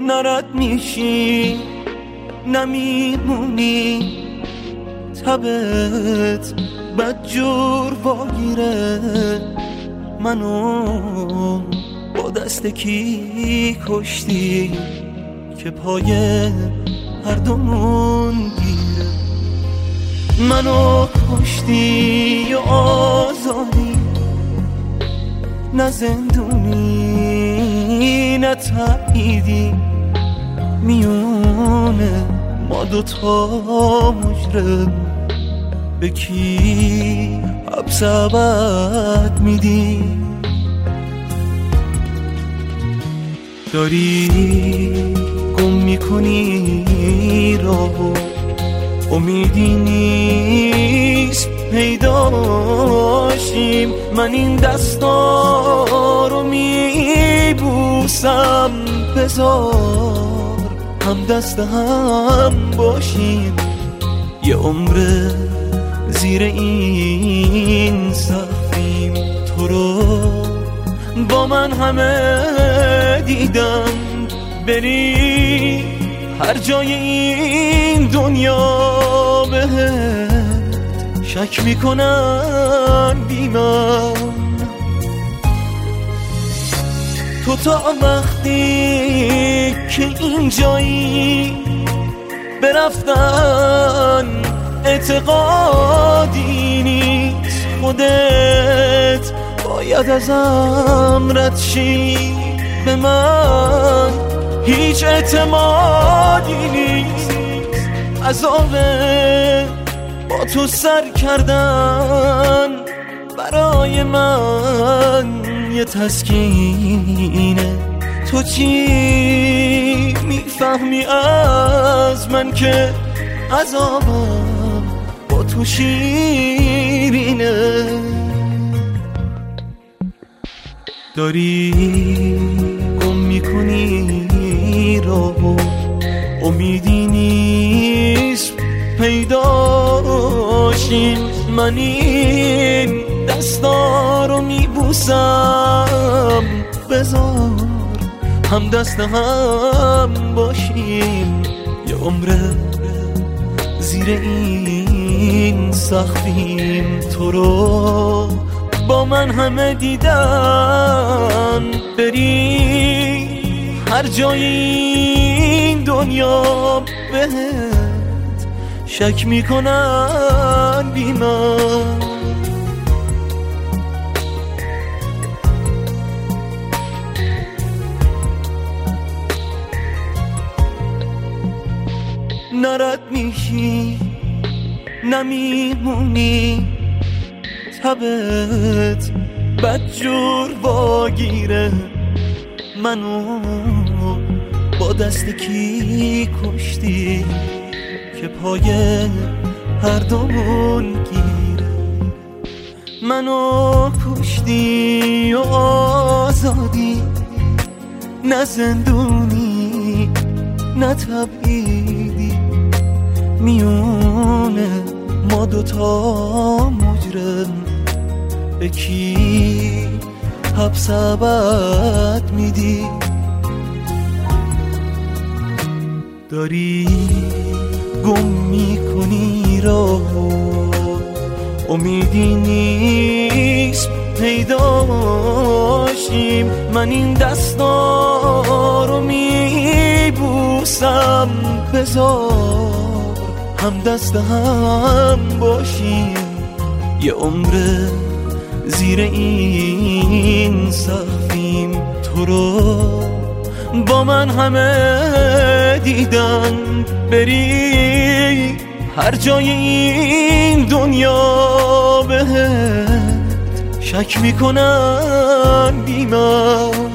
نرد میشی نمیمونی، تبت بدجور واگیره. منو با دست کی کشتی که پای هر دومون گیره؟ منو کشتی و آزادی، نه زندونی نه تبعیدی. میونه ما دوتا مجرم، به کی حبس ابد میدی؟ داری گم میکنی راهو، امیدی نیست پیداشیم. من این دستا رو میبوسم، بذار هم دست هم باشیم. یه عمر زیر این سقفیم، تو رو با من همه دیدم. بری هر جای این دنیا بهت شک میکنن بی من. تو تا وقتی که اینجایی برفتن اعتقادی نیست. خودت باید ازم رد شی، به من هیچ اعتمادی نیست. عذابه با تو سر کردن برای من یه تسکینه. تو چی میفهمی از من که عذابم با تو شیرینه؟ داری گم میکنی راهو، امیدی نیست پیداشیم. من این دستا رو میبوسم، بذار هم دست هم باشیم. یه عمر زیر این سقفیم، تو رو با من همه دیدن. بری هر جای این دنیا بهت شک میکنن بی من. نرد میشی نمیمونی، تبت بدجور واگیره. منو با دست کی کشتی که پای هر دومون گیره؟ منو کشتی و آزادی، نه زندونی نه تبعیدی. میونه ما دوتا مجرم، به کی حبس ابد میدی؟ داری گم میکنی راهو، امیدی نیست پیداشیم. من این دستا رو میبوسم، بذار هم دست هم باشیم. یه عمر زیر این سقفیم، تو رو با من همه دیدن. بری هر جای این دنیا بهت شک میکنن بی من.